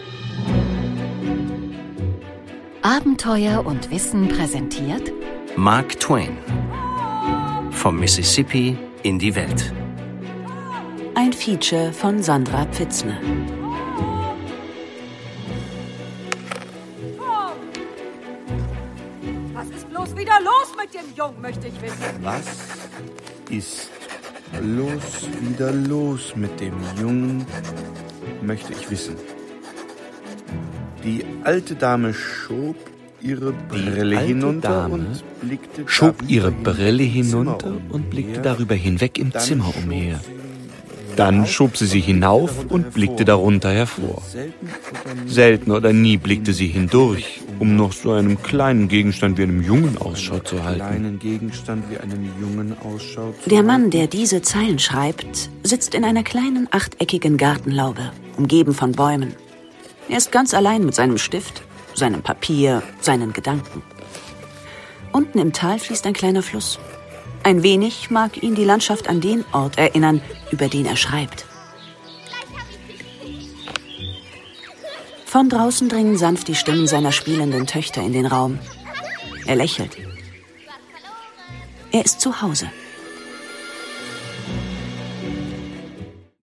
Abenteuer und Wissen präsentiert Mark Twain. Vom Mississippi in die Welt. Ein Feature von Sandra Pfitzner. Was ist bloß wieder los mit dem Jungen, möchte ich wissen. Was ist bloß wieder los mit dem Jungen, möchte ich wissen. Die alte Dame schob ihre Brille hinunter und blickte darüber hinweg im Zimmer umher. Dann schob sie sich hinauf und blickte darunter hervor. Selten oder nie blickte sie hindurch, um noch so einem kleinen Gegenstand wie einem Jungen Ausschau zu halten. Der Mann, der diese Zeilen schreibt, sitzt in einer kleinen achteckigen Gartenlaube, umgeben von Bäumen. Er ist ganz allein mit seinem Stift, seinem Papier, seinen Gedanken. Unten im Tal fließt ein kleiner Fluss. Ein wenig mag ihn die Landschaft an den Ort erinnern, über den er schreibt. Von draußen dringen sanft die Stimmen seiner spielenden Töchter in den Raum. Er lächelt. Er ist zu Hause.